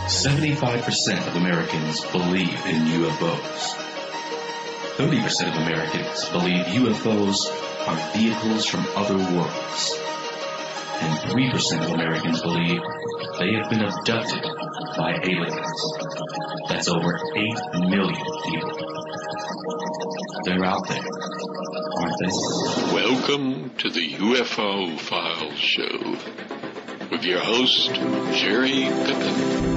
75% of Americans believe in UFOs. 30% of Americans believe UFOs are vehicles from other worlds. And 3% of Americans believe they have been abducted by aliens. That's over 8 million people. They're out there, aren't they? Welcome to the UFO Files Show with your host, Jerry Pippin.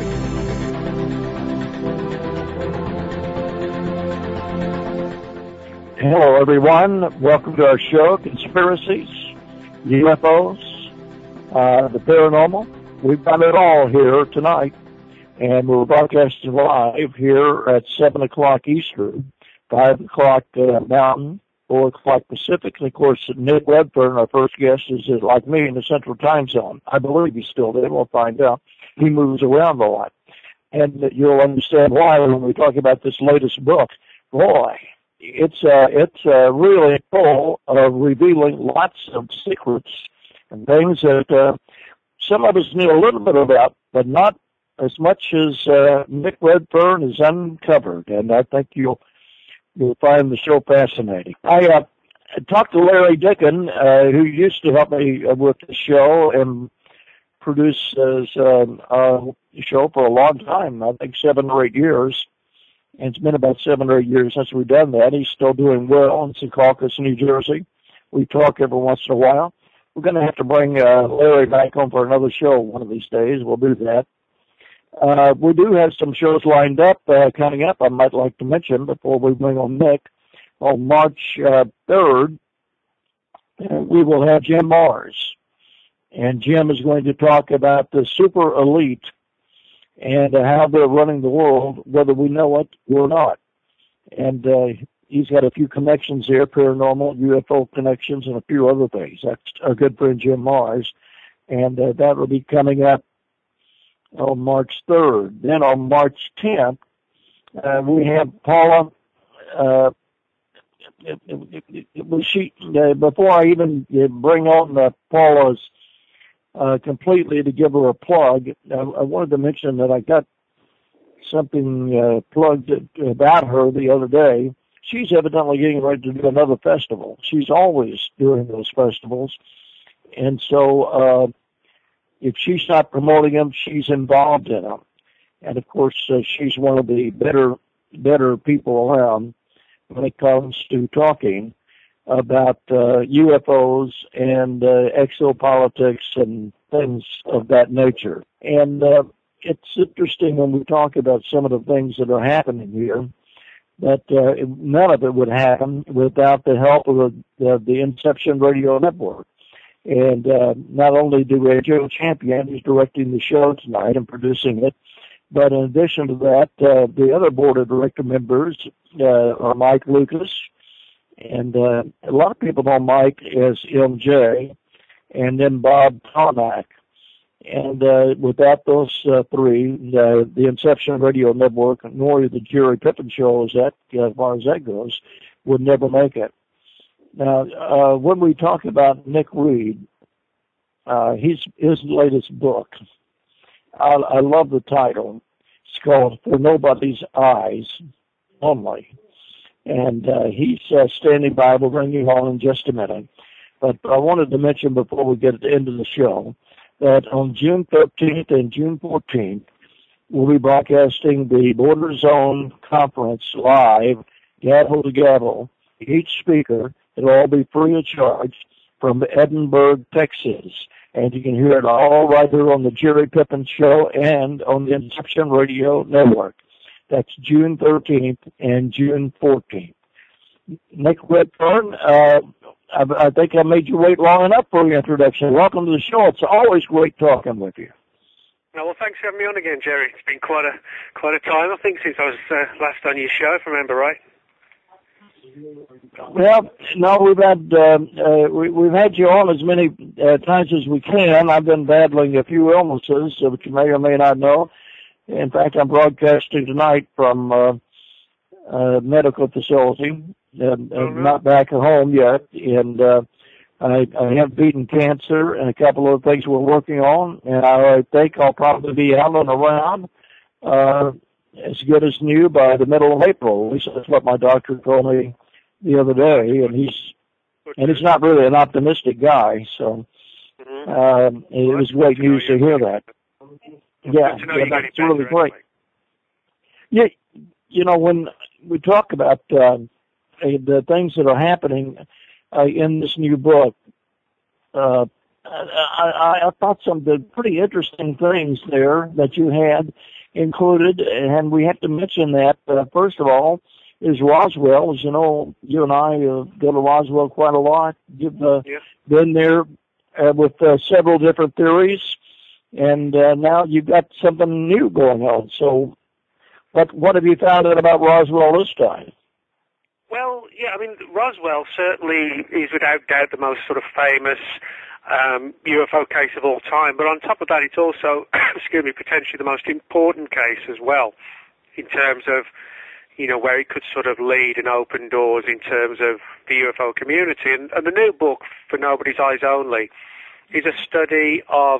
Hello, everyone. Welcome to our show, Conspiracies, UFOs, the Paranormal. We've got it all here tonight, and we're broadcasting live here at 7 o'clock Eastern, 5 o'clock Mountain, 4 o'clock Pacific. And, of course, Nick Redfern, our first guest, is like me in the Central Time Zone. I believe he's still there. We'll find out. He moves around a lot. And you'll understand why when we talk about this latest book. Boy, it's really full of revealing lots of secrets and things that some of us knew a little bit about, but not as much as Nick Redfern has uncovered. And I think you'll find the show fascinating. I talked to Larry Dicken, who used to help me with the show and produce this show for a long time, I think 7 or 8 years. And it's been about 7 or 8 years since we've done that. He's still doing well in Secaucus, New Jersey. We talk every once in a while. We're going to have to bring Larry back on for another show one of these days. We'll do that. We do have some shows lined up coming up I might like to mention before we bring on Nick. On March 3rd, we will have Jim Marrs. And Jim is going to talk about the super elite and how they're running the world, whether we know it or not. And he's got a few connections here, paranormal, UFO connections, and a few other things. That's our good friend Jim Marrs. And that will be coming up on March 3rd. Then on March 10th, we have Paula. Before I even bring on Paula's completely to give her a plug, I wanted to mention that I got something plugged about her the other day. She's evidently getting ready to do another festival. She's always doing those festivals. And so if she's not promoting them, she's involved in them. And, of course, she's one of the better people around when it comes to talking about UFOs and exopolitics and things of that nature. And it's interesting when we talk about some of the things that are happening here, that none of it would happen without the help of the Inception Radio Network. And not only do we have Joe Champion, who's directing the show tonight and producing it, but in addition to that, the other board of director members are Mike Lucas, and a lot of people know Mike as MJ, and then Bob Tomac. And without those three, the Inception Radio Network, nor the Jerry Pippin Show, as far as that goes, would never make it. Now, when we talk about Nick Reed, his latest book, I love the title. It's called For Nobody's Eyes Only. And he's standing by. We'll bring you on in just a minute. But I wanted to mention before we get to the end of the show that on June 13th and June 14th, we'll be broadcasting the Border Zone Conference live, gavel to gavel. Each speaker, it'll all be free of charge from Edinburgh, Texas. And you can hear it all right here on the Jerry Pippin Show and on the Inception Radio Network. That's June 13th and June 14th. Nick Redfern, I think I made you wait long enough for your introduction. Welcome to the show. It's always great talking with you. Well, thanks for having me on again, Jerry. It's been quite a time, I think, since I was last on your show, if I remember right. Well, no, we've had you on as many times as we can. I've been battling a few illnesses, which you may or may not know. In fact, I'm broadcasting tonight from a medical facility, not back at home yet, and I have beaten cancer and a couple of things we're working on, and I think I'll probably be out and around as good as new by the middle of April. At least that's what my doctor told me the other day, and he's not really an optimistic guy, so it was great news to hear that. Yeah, that's really great. Yeah, when we talk about the things that are happening in this new book, I thought some of the pretty interesting things there that you had included, and we have to mention that, first of all, is Roswell. As you know, you and I go to Roswell quite a lot. You've been there with several different theories, and now you've got something new going on. So what have you found out about Roswell this time? Well, yeah, I mean, Roswell certainly is without doubt the most sort of famous UFO case of all time, but on top of that, it's also, potentially the most important case as well, in terms of, where it could sort of lead and open doors in terms of the UFO community. And the new book, For Nobody's Eyes Only, is a study of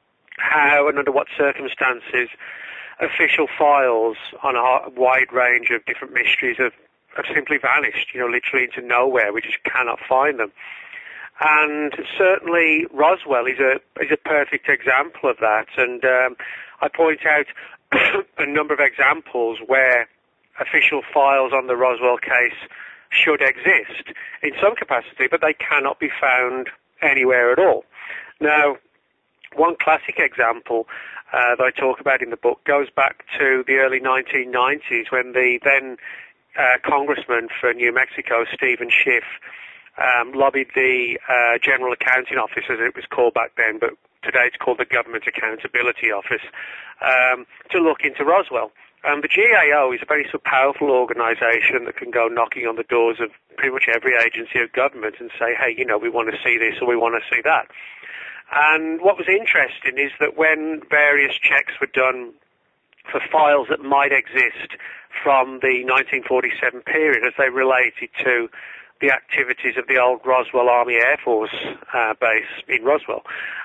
how and under what circumstances official files on a wide range of different mysteries have simply vanished, literally into nowhere. We just cannot find them. And certainly Roswell is a perfect example of that. And I point out a number of examples where official files on the Roswell case should exist in some capacity, but they cannot be found anywhere at all. Now, one classic example that I talk about in the book goes back to the early 1990s when the then Congressman for New Mexico, Stephen Schiff, lobbied the General Accounting Office, as it was called back then, but today it's called the Government Accountability Office, to look into Roswell. The GAO is a very sort of powerful organization that can go knocking on the doors of pretty much every agency of government and say, hey, we want to see this or we want to see that. And what was interesting is that when various checks were done for files that might exist from the 1947 period as they related to the activities of the old Roswell Army Air Force base in Roswell,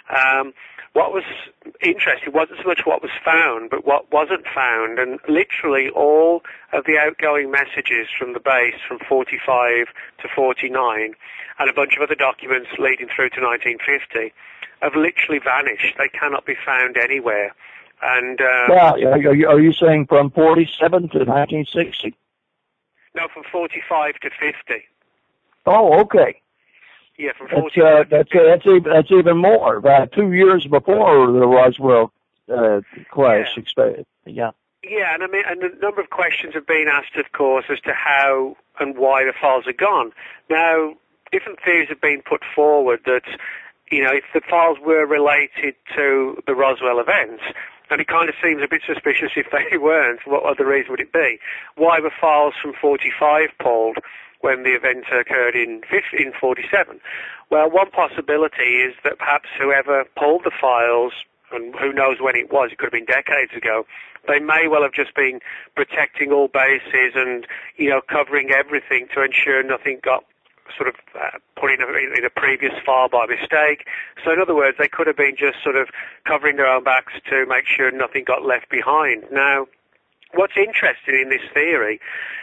what was interesting wasn't so much what was found, but what wasn't found. And literally all of the outgoing messages from the base from 45 to 49 and a bunch of other documents leading through to 1950 have literally vanished. They cannot be found anywhere. And are you saying from 47 to 1960? No, from 45 to 50. Oh, okay. Yeah, from 45 to 50. That's even more. About 2 years before the Roswell crash. Yeah. Yeah, and a number of questions have been asked, of course, as to how and why the files are gone. Now, different theories have been put forward that, if the files were related to the Roswell events, and it kind of seems a bit suspicious if they weren't, what other reason would it be? Why were files from 45 pulled when the event occurred in 47? Well, one possibility is that perhaps whoever pulled the files, and who knows when it was, it could have been decades ago, they may well have just been protecting all bases and, covering everything to ensure nothing got sort of put in a previous file by mistake. So in other words, they could have been just sort of covering their own backs to make sure nothing got left behind. Now, what's interesting in this theory,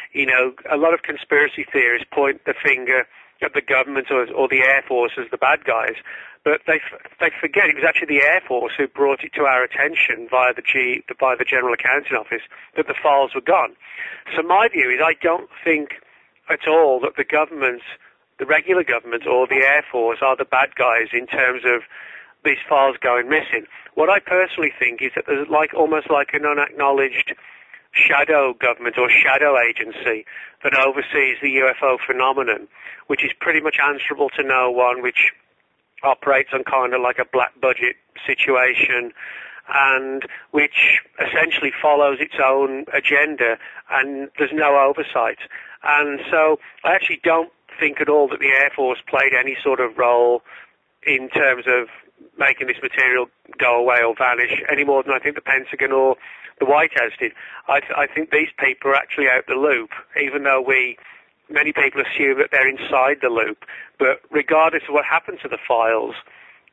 a lot of conspiracy theorists point the finger at the government or the Air Force as the bad guys, but they forget it was actually the Air Force who brought it to our attention via the General Accounting Office that the files were gone. So my view is I don't think at all that the regular government or the Air Force are the bad guys in terms of these files going missing. What I personally think is that there's almost like an unacknowledged shadow government or shadow agency that oversees the UFO phenomenon, which is pretty much answerable to no one, which operates on kind of like a black budget situation, and which essentially follows its own agenda, and there's no oversight. And so I actually don't think at all that the Air Force played any sort of role in terms of making this material go away or vanish any more than I think the Pentagon or the White House did. I think these people are actually out the loop, even though many people assume that they're inside the loop. But regardless of what happened to the files,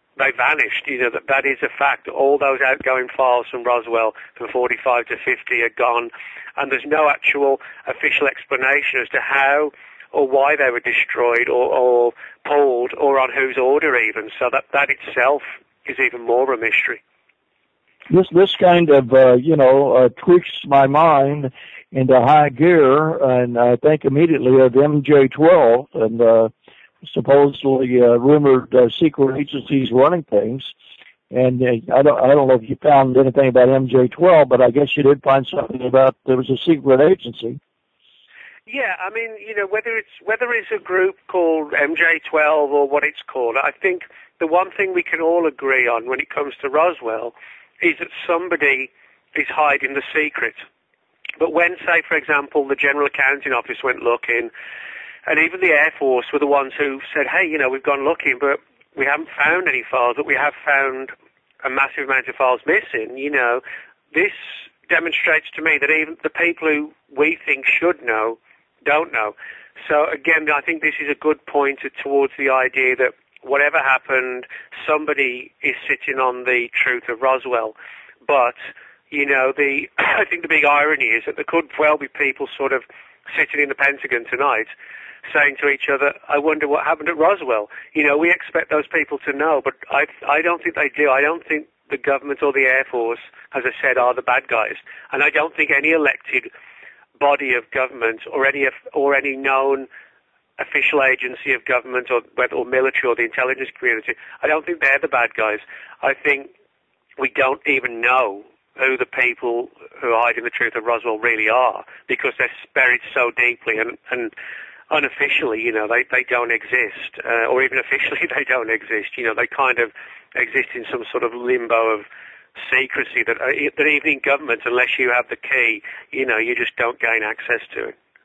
they vanished. That is a fact. All those outgoing files from Roswell from 45 to 50 are gone, and there's no actual official explanation as to how or why they were destroyed or pulled, or on whose order even. So that itself is even more a mystery. This kind of tweaks my mind into high gear, and I think immediately of MJ-12 and supposedly rumored secret agencies running things. And I don't know if you found anything about MJ-12, but I guess you did find something about there was a secret agency. Yeah, I mean, whether it's a group called MJ-12 or what it's called, I think the one thing we can all agree on when it comes to Roswell is that somebody is hiding the secret. But when, say, for example, the General Accounting Office went looking, and even the Air Force were the ones who said, hey, we've gone looking, but we haven't found any files, but we have found a massive amount of files missing, this demonstrates to me that even the people who we think should know don't know. So again, I think this is a good pointer towards the idea that whatever happened, somebody is sitting on the truth of Roswell. But, I think the big irony is that there could well be people sort of sitting in the Pentagon tonight saying to each other, I wonder what happened at Roswell. We expect those people to know, but I don't think they do. I don't think the government or the Air Force, as I said, are the bad guys. And I don't think any elected body of government or any known official agency of government or military or the intelligence community, I don't think they're the bad guys. I think we don't even know who the people who are hiding the truth of Roswell really are, because they're buried so deeply and unofficially, they don't exist, or even officially they don't exist. They kind of exist in some sort of limbo of secrecy that even in government, unless you have the key, you just don't gain access to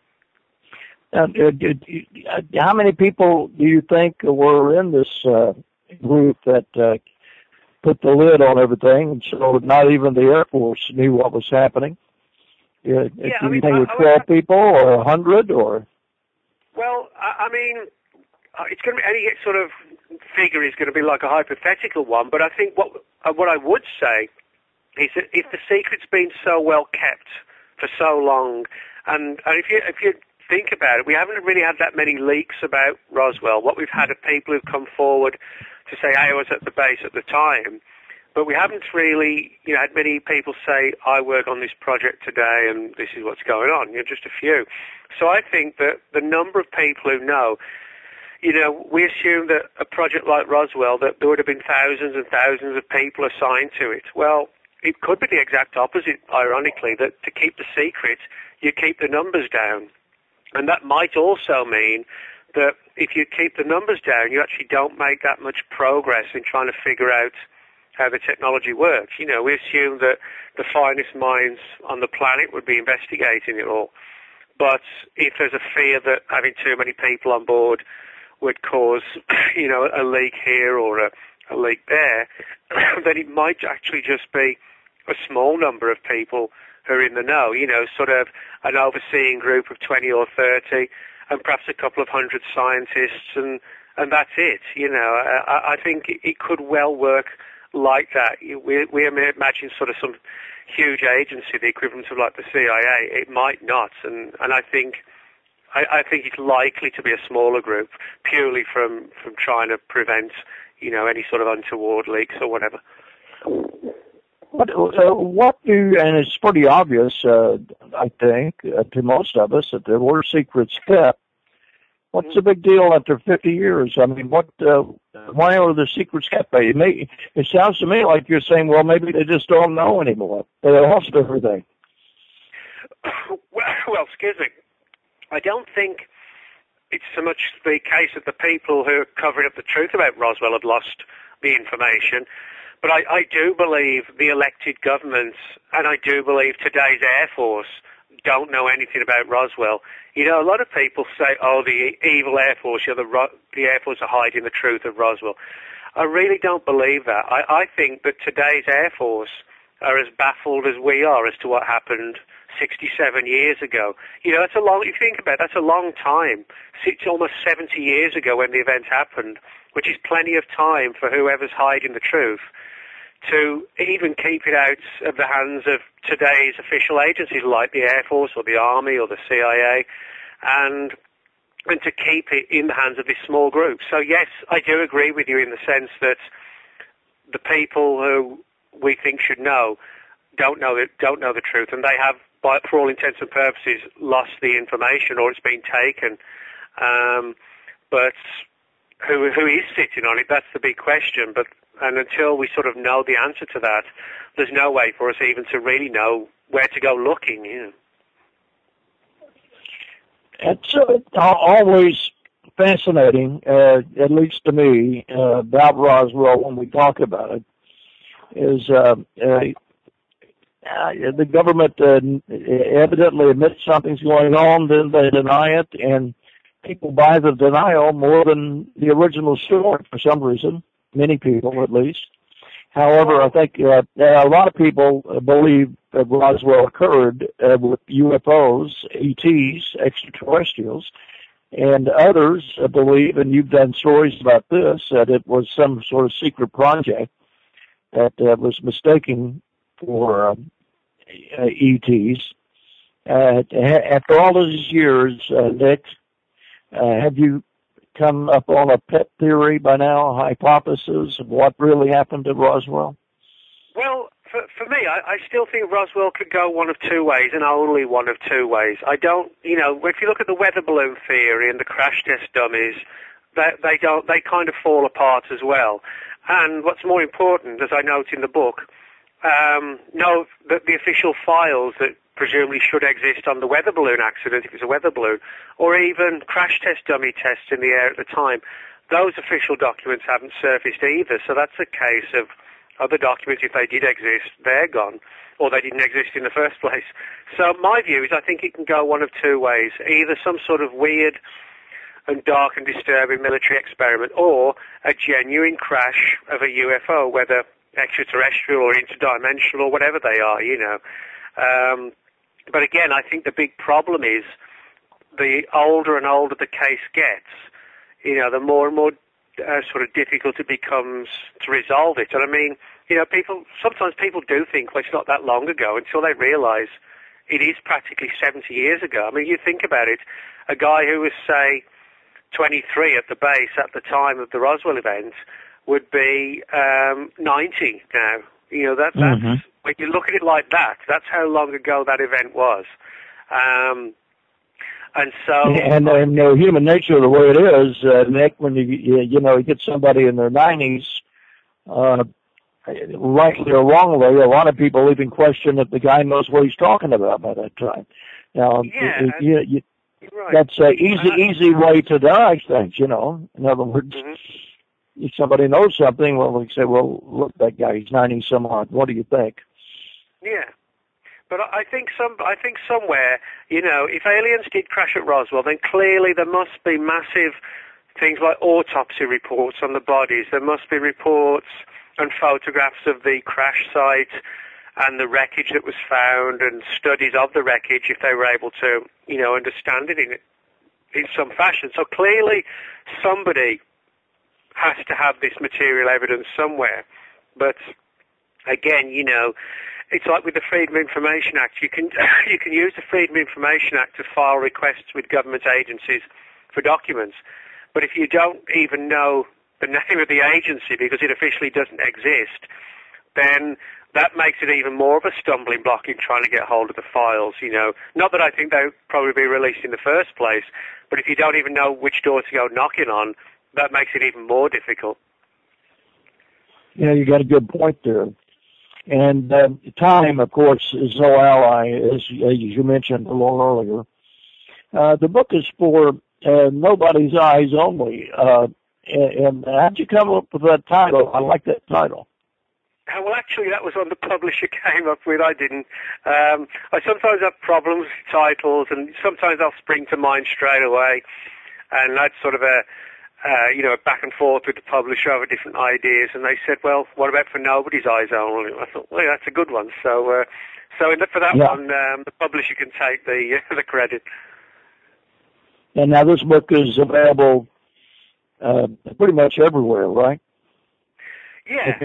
it. How many people do you think were in this group that put the lid on everything, so not even the Air Force knew what was happening? Do you think it were 12 people or 100 or? Well, I mean, it's going to be any sort of figure is going to be like a hypothetical one, but I think what I would say is that if the secret's been so well kept for so long, and if you think about it, we haven't really had that many leaks about Roswell. What we've had are people who've come forward to say, hey, I was at the base at the time, but we haven't really, had many people say, I work on this project today and this is what's going on. Just a few. So I think that the number of people who know, we assume that a project like Roswell, that there would have been thousands and thousands of people assigned to it. Well, it could be the exact opposite, ironically, that to keep the secret, you keep the numbers down. And that might also mean that if you keep the numbers down, you actually don't make that much progress in trying to figure out how the technology works. We assume that the finest minds on the planet would be investigating it all. But if there's a fear that having too many people on board would cause, a leak here or a leak there, then it might actually just be a small number of people who are in the know, sort of an overseeing group of 20 or 30 and perhaps a couple of hundred scientists and that's it. I think it could well work like that. We imagine sort of some huge agency, the equivalent of like the CIA. It might not, and I think it's likely to be a smaller group, purely from trying to prevent any sort of untoward leaks or whatever. What do, and it's pretty obvious, I think, to most of us that there were secrets kept. What's the big deal after 50 years? I mean, why are the secrets kept? It sounds to me like you're saying, well, maybe they just don't know anymore. They lost everything. Well, excuse me. I don't think it's so much the case that the people who are covering up the truth about Roswell have lost the information, but I do believe the elected governments, and I do believe today's Air Force, don't know anything about Roswell. A lot of people say, oh, the evil Air Force, the Air Force are hiding the truth of Roswell. I really don't believe that. I think that today's Air Force are as baffled as we are as to what happened 67 years ago. You know, that's a long, if you think about it, that's a long time. It's almost 70 years ago when the event happened, which is plenty of time for whoever's hiding the truth to even keep it out of the hands of today's official agencies like the Air Force or the Army or the CIA, and to keep it in the hands of this small group. So yes, I do agree with you in the sense that the people who we think should know don't know the truth, and they have, for all intents and purposes, lost the information, or it's been taken. But who is sitting on it? That's the big question. And until we sort of know the answer to that, there's no way for us even to really know where to go looking. You know. It's always fascinating, at least to me, about Roswell when we talk about it, is the government evidently admits something's going on, then they deny it, and people buy the denial more than the original story for some reason, many people at least. However, I think a lot of people believe that Roswell occurred with UFOs, ETs, extraterrestrials, and others believe, and you've done stories about this, that it was some sort of secret project that was mistaken for ETs. After all these years, Nick, have you come up on a pet theory by now, a hypothesis of what really happened at Roswell? Well, for me, I still think Roswell could go one of two ways, and only one of two ways. I don't, you know, if you look at the weather balloon theory and the crash test dummies, they kind of fall apart as well. And what's more important, as I note in the book, know that the official files that presumably should exist on the weather balloon accident, if it's a weather balloon, or even crash test dummy tests in the air at the time, those official documents haven't surfaced either. So that's a case of other documents, if they did exist, they're gone, or they didn't exist in the first place. So my view is I think it can go one of two ways, either some sort of weird and dark and disturbing military experiment, or a genuine crash of a UFO, whether extraterrestrial or interdimensional or whatever they are, you know. But again, I think the big problem is the older and older the case gets, you know, the more and more sort of difficult it becomes to resolve it. And I mean, you know, sometimes people do think, well, it's not that long ago, until they realize it is practically 70 years ago. I mean, you think about it, a guy who was, say, 23 at the base at the time of the Roswell event would be 90 now. You know, that's when you look at it like that, that's how long ago that event was. And so, and human nature, the way it is, Nick, when you get somebody in their 90s, rightly or wrongly, a lot of people even question if the guy knows what he's talking about by that time. Now, right. That's an easy way to dodge things, you know. In other words, if somebody knows something, well, we say, well, look, that guy, he's 90 some odd. What do you think? Yeah. But I think somewhere, you know, if aliens did crash at Roswell, then clearly there must be massive things like autopsy reports on the bodies. There must be reports and photographs of the crash site and the wreckage that was found, and studies of the wreckage if they were able to, you know, understand it in some fashion. So clearly somebody has to have this material evidence somewhere. But again, you know, it's like with the Freedom of Information Act. You can use the Freedom of Information Act to file requests with government agencies for documents. But if you don't even know the name of the agency because it officially doesn't exist, then that makes it even more of a stumbling block in trying to get hold of the files, you know. Not that I think they would probably be released in the first place, but if you don't even know which door to go knocking on, that makes it even more difficult. Yeah, you got a good point there. And time, of course, is no ally, as you mentioned a little earlier. The book is for nobody's eyes only. And how'd you come up with that title? I like that title. Well, actually, that was one the publisher came up with. I didn't. I sometimes have problems with titles, and sometimes I'll spring to mind straight away. And that's sort of back and forth with the publisher over different ideas, and they said, well, what about For Nobody's Eyes Only? I thought, well, that's a good one. So for that one, the publisher can take the the credit. And now this book is available pretty much everywhere, right? Yeah.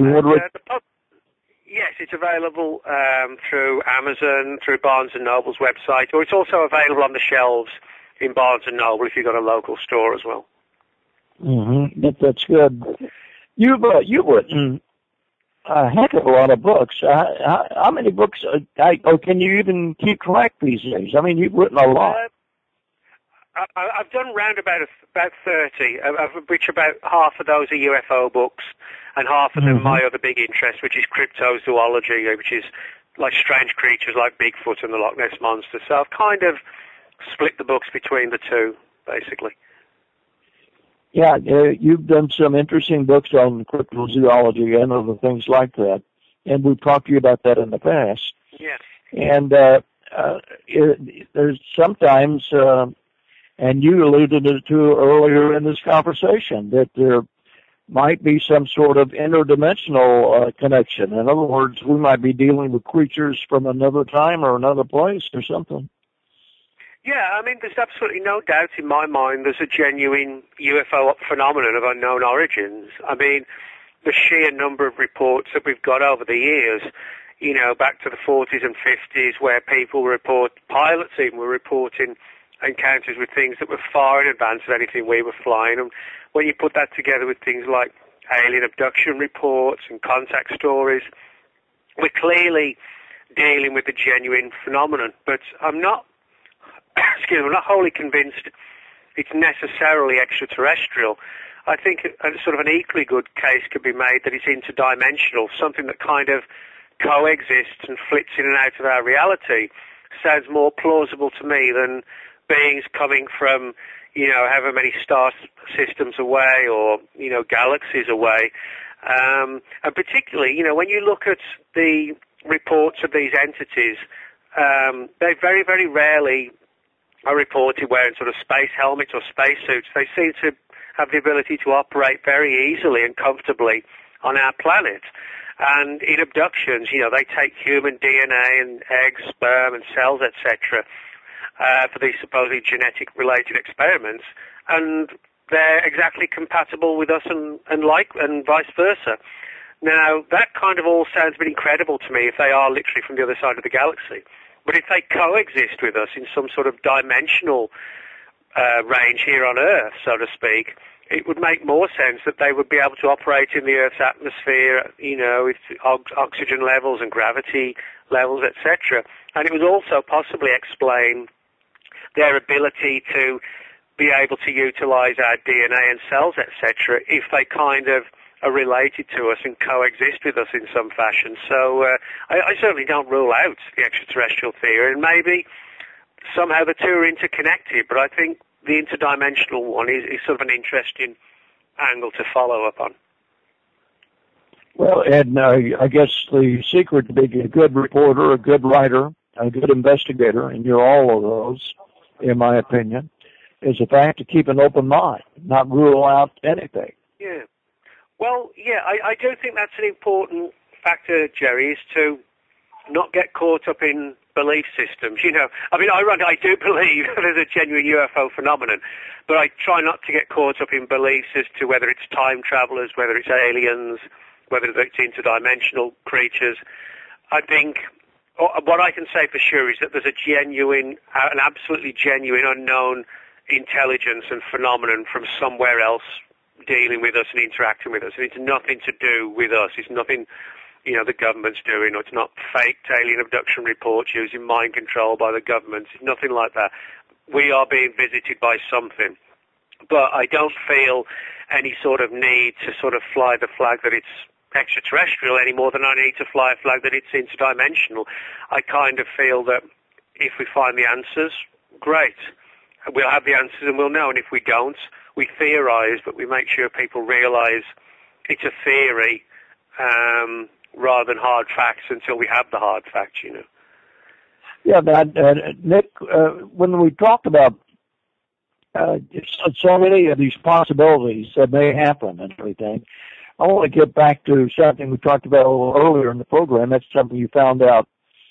Yes, it's available through Amazon, through Barnes & Noble's website, or it's also available on the shelves in Barnes & Noble if you've got a local store as well. Mm-hmm. That's good. You've written a heck of a lot of books. How many books? Can you even keep track these days? I mean, you've written a lot. I've done round about 30, of which about half of those are UFO books, and half of them my other big interest, which is cryptozoology, which is like strange creatures like Bigfoot and the Loch Ness Monster. So I've kind of split the books between the two, basically. Yeah, you've done some interesting books on cryptozoology and other things like that, and we've talked to you about that in the past. Yes. And there's sometimes, and you alluded to earlier in this conversation, that there might be some sort of interdimensional connection. In other words, we might be dealing with creatures from another time or another place or something. Yeah, I mean, there's absolutely no doubt in my mind there's a genuine UFO phenomenon of unknown origins. I mean, the sheer number of reports that we've got over the years, back to the 40s and 50s, where pilots even were reporting encounters with things that were far in advance of anything we were flying. And when you put that together with things like alien abduction reports and contact stories, we're clearly dealing with a genuine phenomenon. But I'm not wholly convinced it's necessarily extraterrestrial. I think sort of an equally good case could be made that it's interdimensional, something that kind of coexists and flits in and out of our reality. Sounds more plausible to me than beings coming from, however many star systems away or, galaxies away. And particularly, when you look at the reports of these entities, they very, very rarely are reported wearing sort of space helmets or spacesuits. They seem to have the ability to operate very easily and comfortably on our planet. And in abductions, they take human DNA and eggs, sperm and cells, etc., for these supposedly genetic-related experiments, and they're exactly compatible with us and vice versa. Now, that kind of all sounds a bit incredible to me if they are literally from the other side of the galaxy. But if they coexist with us in some sort of dimensional range here on Earth, so to speak, it would make more sense that they would be able to operate in the Earth's atmosphere, with oxygen levels and gravity levels, etc. And it would also possibly explain their ability to be able to utilize our DNA and cells, etc., if they kind of are related to us and coexist with us in some fashion. So I certainly don't rule out the extraterrestrial theory, and maybe somehow the two are interconnected, but I think the interdimensional one is sort of an interesting angle to follow up on. Well, Ed, I guess the secret to being a good reporter, a good writer, a good investigator, and you're all of those, in my opinion, is the fact to keep an open mind, not rule out anything. Yeah. Well, yeah, I do think that's an important factor, Jerry, is to not get caught up in belief systems. I do believe there's a genuine UFO phenomenon, but I try not to get caught up in beliefs as to whether it's time travelers, whether it's aliens, whether it's interdimensional creatures. I think what I can say for sure is that there's an absolutely genuine unknown intelligence and phenomenon from somewhere else dealing with us and interacting with us. And it's nothing to do with us. It's nothing, the government's doing, or it's not faked alien abduction reports using mind control by the government. It's nothing like that. We are being visited by something. But I don't feel any sort of need to sort of fly the flag that it's extraterrestrial any more than I need to fly a flag that it's interdimensional. I kind of feel that if we find the answers, great. We'll have the answers and we'll know. And if we don't, we theorize, but we make sure people realize it's a theory rather than hard facts until we have the hard facts, Yeah, Nick, when we talked about so many of these possibilities that may happen and everything. I want to get back to something we talked about a little earlier in the program. That's something you found out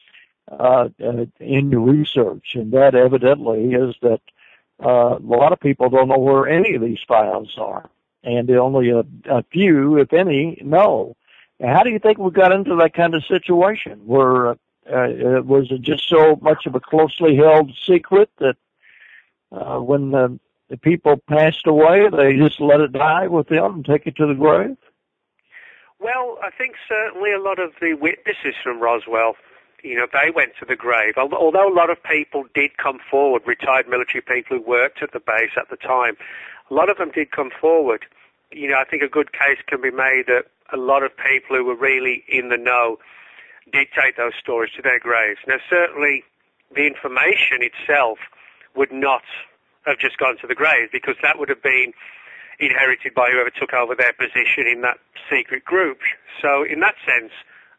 in your research, and that evidently is that a lot of people don't know where any of these files are, and only a few, if any, know. How do you think we got into that kind of situation? Where was it just so much of a closely held secret that when the people passed away, they just let it die with them and take it to the grave? Well, I think certainly a lot of the witnesses from Roswell, they went to the grave. Although a lot of people did come forward, retired military people who worked at the base at the time, a lot of them did come forward. I think a good case can be made that a lot of people who were really in the know did take those stories to their graves. Now, certainly the information itself would not have just gone to the grave, because that would have been inherited by whoever took over their position in that secret group. So in that sense,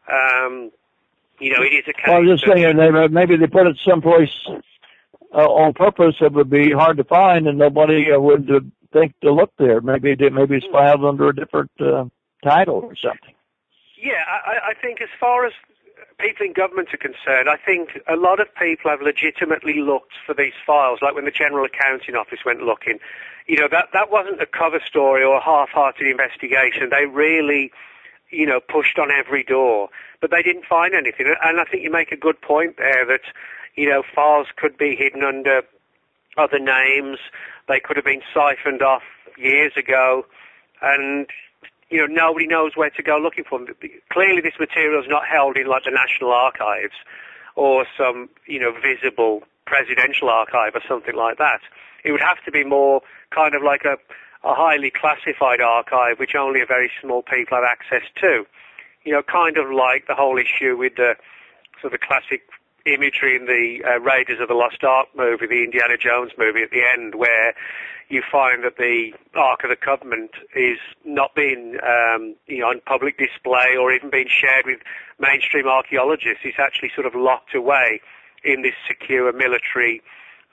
it is a case. Well, I was just saying, maybe they put it someplace on purpose that would be hard to find, and nobody would think to look there. Maybe it's filed under a different title or something. Yeah, I think as far as people in government are concerned, I think a lot of people have legitimately looked for these files, like when the General Accounting Office went looking. That wasn't a cover story or a half-hearted investigation. They really, pushed on every door, but they didn't find anything. And I think you make a good point there that, files could be hidden under other names. They could have been siphoned off years ago, and nobody knows where to go looking for them. Clearly, this material is not held in like the National Archives or some, visible presidential archive or something like that. It would have to be more kind of like a highly classified archive, which only a very small people have access to. Kind of like the whole issue with the sort of classic imagery in the Raiders of the Lost Ark movie, the Indiana Jones movie at the end, where you find that the Ark of the Covenant is not being on public display or even being shared with mainstream archaeologists. It's actually sort of locked away in this secure military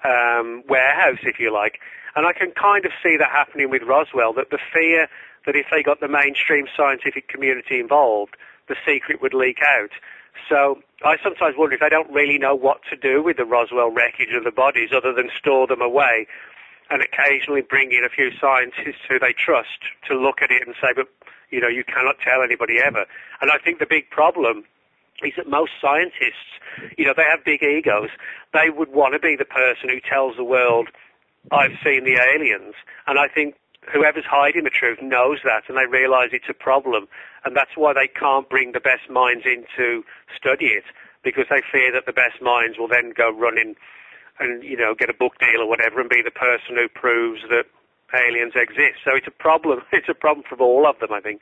warehouse, if you like. And I can kind of see that happening with Roswell, that the fear that if they got the mainstream scientific community involved, the secret would leak out. So I sometimes wonder if they don't really know what to do with the Roswell wreckage of the bodies other than store them away and occasionally bring in a few scientists who they trust to look at it and say, but, you cannot tell anybody ever. And I think the big problem is that most scientists, they have big egos. They would want to be the person who tells the world, I've seen the aliens. And I think whoever's hiding the truth knows that, and they realize it's a problem. And that's why they can't bring the best minds in to study it, because they fear that the best minds will then go running and, get a book deal or whatever and be the person who proves that aliens exist. So it's a problem. It's a problem for all of them, I think.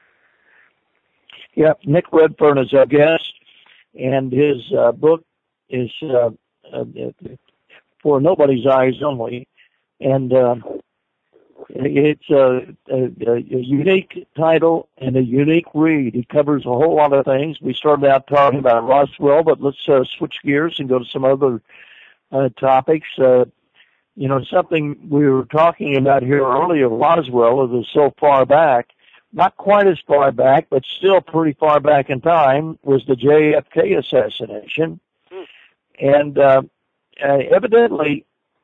Yeah, Nick Redfern is our guest, and his book is For Nobody's Eyes Only, and it's a unique title and a unique read. It covers a whole lot of things. We started out talking about Roswell, but let's switch gears and go to some other topics. Something we were talking about here earlier, Roswell, is so far back, not quite as far back, but still pretty far back in time, was the JFK assassination. And evidently,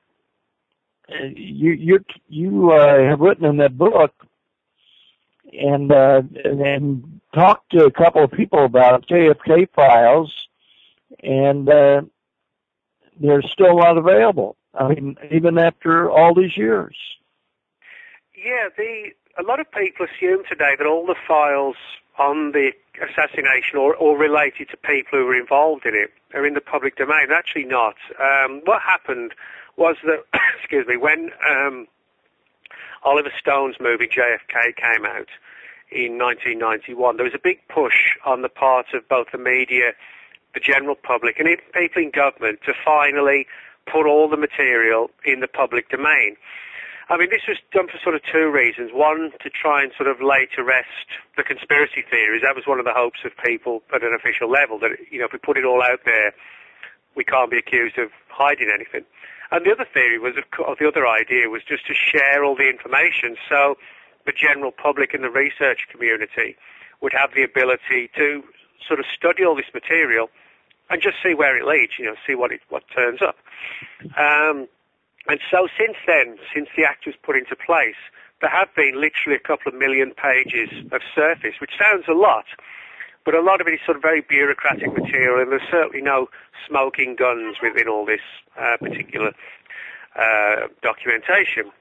you have written in that book and talked to a couple of people about JFK files, and they're still not available. I mean, even after all these years. Yeah, a lot of people assume today that all the files on the assassination or related to people who were involved in it are in the public domain. Actually not. What happened was that, when Oliver Stone's movie JFK came out in 1991, there was a big push on the part of both the media, the general public, and even people in government to finally put all the material in the public domain. I mean, this was done for sort of two reasons. One, to try and sort of lay to rest the conspiracy theories. That was one of the hopes of people at an official level, that, if we put it all out there, we can't be accused of hiding anything. And the other theory was, or the other idea was just to share all the information so the general public and the research community would have the ability to sort of study all this material and just see where it leads, see what turns up. And so since then, since the Act was put into place, there have been literally a couple of million pages of surface, which sounds a lot, but a lot of it is sort of very bureaucratic material, and there's certainly no smoking guns within all this particular documentation.